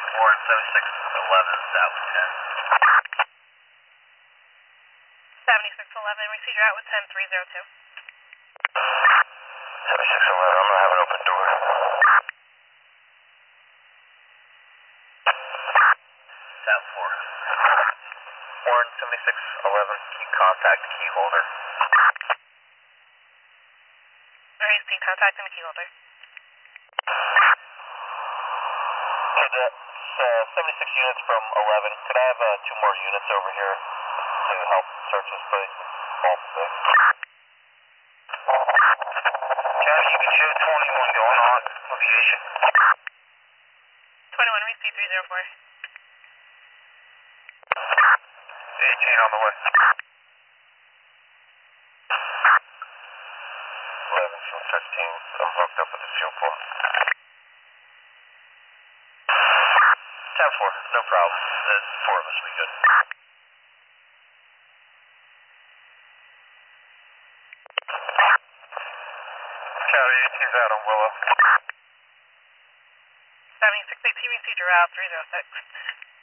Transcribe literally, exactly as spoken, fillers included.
Warren seventy-six eleven, south ten. seventy-six eleven, receive your out with ten three zero two. seventy-six eleven, I'm gonna have an open door. South four. Warren seventy-six eleven, key contact, key holder. Alright, Steve, contacting the key holder. Okay, that's uh, seventy-six units from eleven. Could I have uh, two more units over here to help search this place with all six? County, you can show twenty-one going on, aviation. twenty-one, receive three zero four. eighteen on the way. eleven from fifteen, I'm hooked up with the fuel pump. ten four, no problem. The four of us will be good. County, eighteen's out on Willow. seventy-six eighteen, receive your out three zero six.